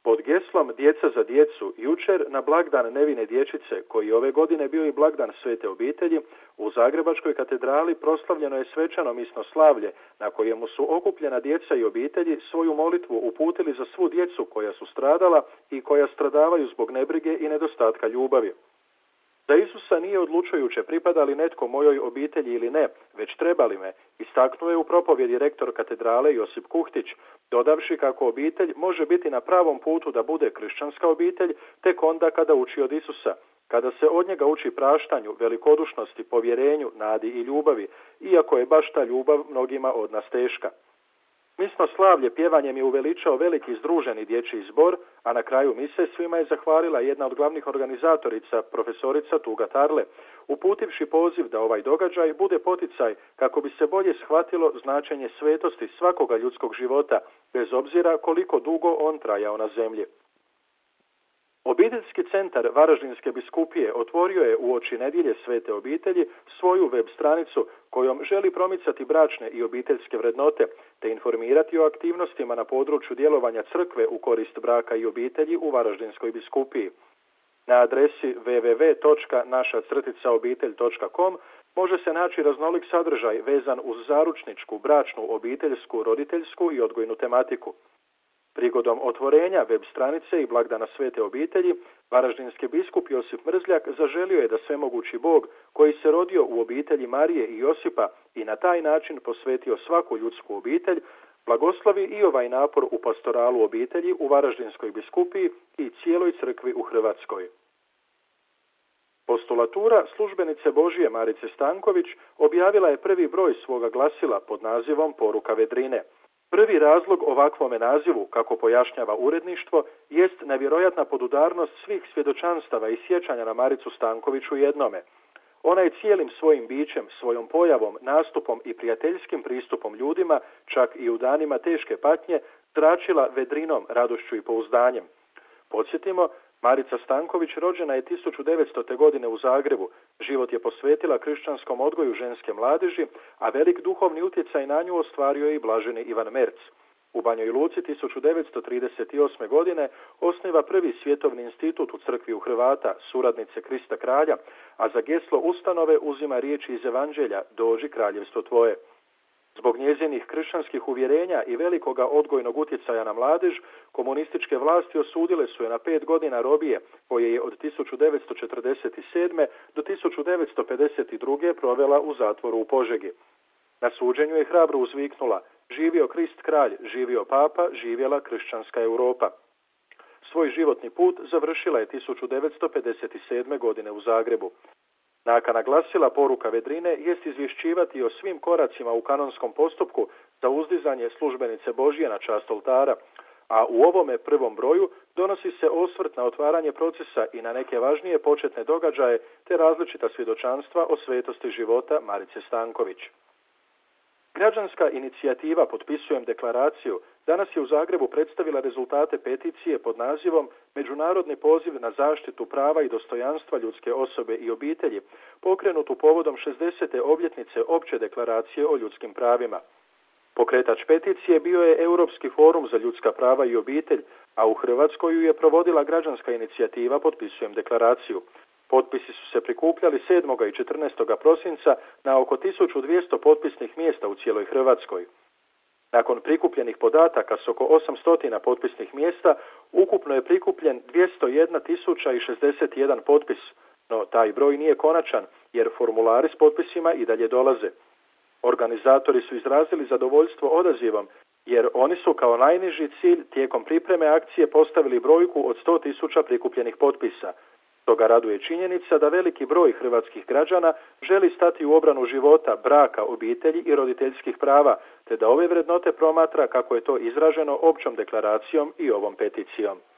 Pod geslom Djeca za djecu, jučer na blagdan nevine dječice, koji ove godine bio i blagdan Svete obitelji, u Zagrebačkoj katedrali proslavljeno je svečano misno slavlje, na kojemu su okupljena djeca i obitelji svoju molitvu uputili za svu djecu koja su stradala i koja stradavaju zbog nebrige i nedostatka ljubavi. Za Isusa nije odlučujuće pripada li netko mojoj obitelji ili ne, već treba li me, istaknuo je u propovjedi rektor katedrale Josip Kuhtić, dodavši kako obitelj može biti na pravom putu da bude kršćanska obitelj tek onda kada uči od Isusa, kada se od njega uči praštanju, velikodušnosti, povjerenju, nadi i ljubavi, iako je baš ta ljubav mnogima od nas teška. Misno slavlje pjevanjem je uveličao veliki združeni dječji zbor, a na kraju mise svima je zahvalila jedna od glavnih organizatorica, profesorica Tuga Tarle, uputivši poziv da ovaj događaj bude poticaj kako bi se bolje shvatilo značenje svetosti svakoga ljudskog života, bez obzira koliko dugo on trajao na zemlji. Obiteljski centar Varaždinske biskupije otvorio je uoči nedjelje Svete obitelji svoju web stranicu kojom želi promicati bračne i obiteljske vrednote te informirati o aktivnostima na području djelovanja crkve u korist braka i obitelji u Varaždinskoj biskupiji. Na adresi www.naša-obitelj.com može se naći raznolik sadržaj vezan uz zaručničku, bračnu, obiteljsku, roditeljsku i odgojnu tematiku. Prigodom otvorenja web stranice i blagdana Svete obitelji, varaždinski biskup Josip Mrzljak zaželio je da svemogući Bog, koji se rodio u obitelji Marije i Josipa i na taj način posvetio svaku ljudsku obitelj, blagoslovi i ovaj napor u pastoralu obitelji u Varaždinskoj biskupiji i cijeloj crkvi u Hrvatskoj. Postulatura službenice Božije Marice Stanković objavila je prvi broj svoga glasila pod nazivom Poruka vedrine. Prvi razlog ovakvome nazivu, kako pojašnjava uredništvo, jest nevjerojatna podudarnost svih svjedočanstava i sjećanja na Maricu Stanković u jednome. Ona je cijelim svojim bićem, svojom pojavom, nastupom i prijateljskim pristupom ljudima, čak i u danima teške patnje, zračila vedrinom, radošću i pouzdanjem. Podsjetimo, Marica Stanković rođena je 1900. godine u Zagrebu. Život je posvetila kršćanskom odgoju ženske mladeži, a velik duhovni utjecaj na nju ostvario je i blaženi Ivan Merc. U Banjoj Luci 1938. godine osniva prvi svjetovni institut u crkvi u Hrvata, suradnice Krista Kralja, a za geslo ustanove uzima riječi iz Evanđelja Dođi kraljevstvo tvoje. Zbog njezinih kršćanskih uvjerenja i velikoga odgojnog utjecaja na mladež, komunističke vlasti osudile su je na 5 godina robije, koje je od 1947. do 1952. provela u zatvoru u Požegi. Na suđenju je hrabro uzviknula: živio Krist kralj, živio papa, živjela kršćanska Europa. Svoj životni put završila je 1957. godine u Zagrebu. Nakana glasila Poruka vedrine jest izvješćivati o svim koracima u kanonskom postupku za uzdizanje službenice Božje na čast oltara, a u ovome prvom broju donosi se osvrt na otvaranje procesa i na neke važnije početne događaje te različita svjedočanstva o svetosti života Marice Stanković. Građanska inicijativa Potpisujem deklaraciju danas je u Zagrebu predstavila rezultate peticije pod nazivom Međunarodni poziv na zaštitu prava i dostojanstva ljudske osobe i obitelji, pokrenutu povodom 60. obljetnice Opće deklaracije o ljudskim pravima. Pokretač peticije bio je Europski forum za ljudska prava i obitelj, a u Hrvatskoj ju je provodila građanska inicijativa Potpisujem deklaraciju. Potpisi su se prikupljali 7. i 14. prosinca na oko 1200 potpisnih mjesta u cijeloj Hrvatskoj. Nakon prikupljenih podataka s oko 800 potpisnih mjesta, ukupno je prikupljen 201.061 potpis, no taj broj nije konačan jer formulari s potpisima i dalje dolaze. Organizatori su izrazili zadovoljstvo odazivom jer oni su kao najniži cilj tijekom pripreme akcije postavili brojku od 100.000 prikupljenih potpisa. Stoga raduje činjenica da veliki broj hrvatskih građana želi stati u obranu života, braka, obitelji i roditeljskih prava, te da ove vrednote promatra kako je to izraženo općom deklaracijom i ovom peticijom.